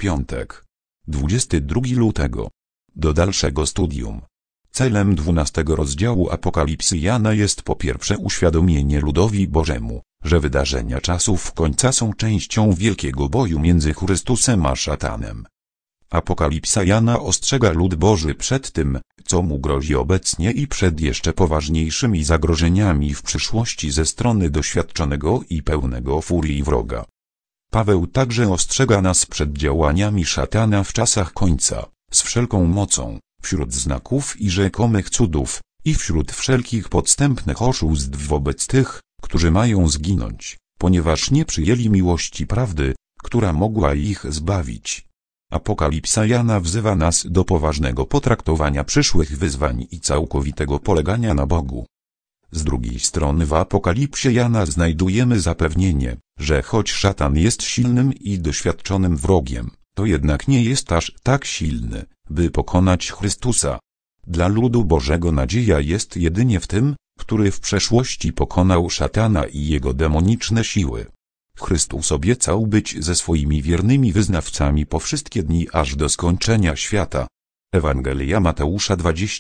piątek. 22 lutego. Do dalszego studium. Celem 12 rozdziału Apokalipsy Jana jest po pierwsze uświadomienie ludowi Bożemu, że wydarzenia czasów końca są częścią wielkiego boju między Chrystusem a szatanem. Apokalipsa Jana ostrzega lud Boży przed tym, co mu grozi obecnie i przed jeszcze poważniejszymi zagrożeniami w przyszłości ze strony doświadczonego i pełnego furii wroga. Paweł także ostrzega nas przed działaniami szatana w czasach końca, z wszelką mocą, wśród znaków i rzekomych cudów, i wśród wszelkich podstępnych oszustw wobec tych, którzy mają zginąć, ponieważ nie przyjęli miłości prawdy, która mogła ich zbawić. Apokalipsa Jana wzywa nas do poważnego potraktowania przyszłych wyzwań i całkowitego polegania na Bogu. Z drugiej strony w Apokalipsie Jana znajdujemy zapewnienie, że choć szatan jest silnym i doświadczonym wrogiem, to jednak nie jest aż tak silny, by pokonać Chrystusa. Dla ludu Bożego nadzieja jest jedynie w tym, który w przeszłości pokonał szatana i jego demoniczne siły. Chrystus obiecał być ze swoimi wiernymi wyznawcami po wszystkie dni aż do skończenia świata. Ewangelia Mateusza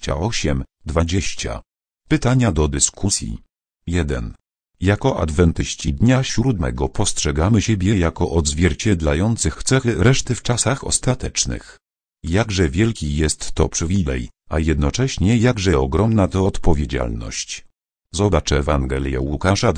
28:20. Pytania do dyskusji. 1. Jako adwentyści dnia siódmego postrzegamy siebie jako odzwierciedlających cechy reszty w czasach ostatecznych. Jakże wielki jest to przywilej, a jednocześnie jakże ogromna to odpowiedzialność. Zobacz Ewangelię Łukasza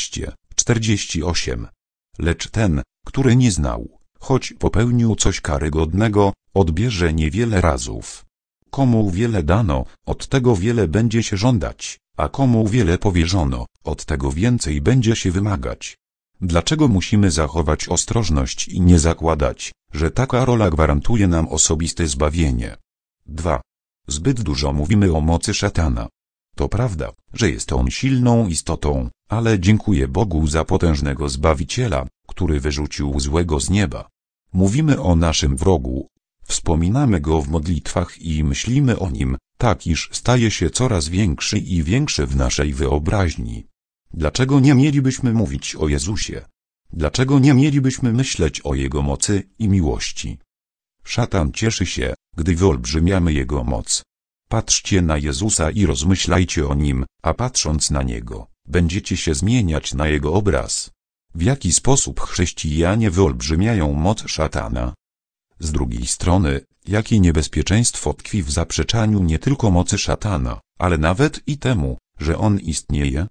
12:48. Lecz ten, który nie znał, choć popełnił coś karygodnego, odbierze niewiele razów. Komu wiele dano, od tego wiele będzie się żądać, a komu wiele powierzono, od tego więcej będzie się wymagać. Dlaczego musimy zachować ostrożność i nie zakładać, że taka rola gwarantuje nam osobiste zbawienie? 2. Zbyt dużo mówimy o mocy szatana. To prawda, że jest on silną istotą, ale dziękuję Bogu za potężnego Zbawiciela, który wyrzucił złego z nieba. Mówimy o naszym wrogu, wspominamy go w modlitwach i myślimy o nim, tak iż staje się coraz większy i większy w naszej wyobraźni. Dlaczego nie mielibyśmy mówić o Jezusie? Dlaczego nie mielibyśmy myśleć o Jego mocy i miłości? Szatan cieszy się, gdy wyolbrzymiamy Jego moc. Patrzcie na Jezusa i rozmyślajcie o Nim, a patrząc na Niego, będziecie się zmieniać na Jego obraz. W jaki sposób chrześcijanie wyolbrzymiają moc szatana? Z drugiej strony, jakie niebezpieczeństwo tkwi w zaprzeczaniu nie tylko mocy szatana, ale nawet i temu, że on istnieje?